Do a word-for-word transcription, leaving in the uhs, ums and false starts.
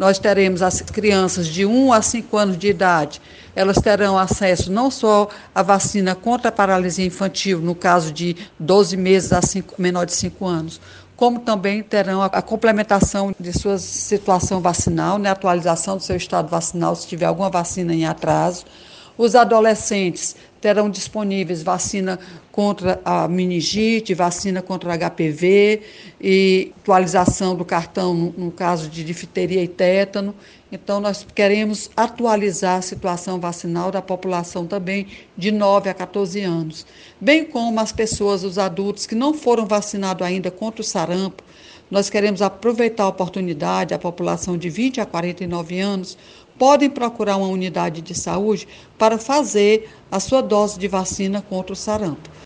nós teremos as crianças de um a cinco anos de idade, elas terão acesso não só à vacina contra a paralisia infantil, no caso de doze meses a cinco, menor de cinco anos, como também terão a, a complementação de sua situação vacinal, né, atualização do seu estado vacinal, se tiver alguma vacina em atraso. Os adolescentes terão disponíveis vacina contra a meningite, vacina contra H P V e atualização do cartão no, no caso de difteria e tétano. Então, nós queremos atualizar a situação vacinal da população também de nove a quatorze anos, bem como as pessoas, os adultos que não foram vacinados ainda contra o sarampo. Nós queremos aproveitar a oportunidade, a população de vinte a quarenta e nove anos podem procurar uma unidade de saúde para fazer a sua dose de vacina contra o sarampo.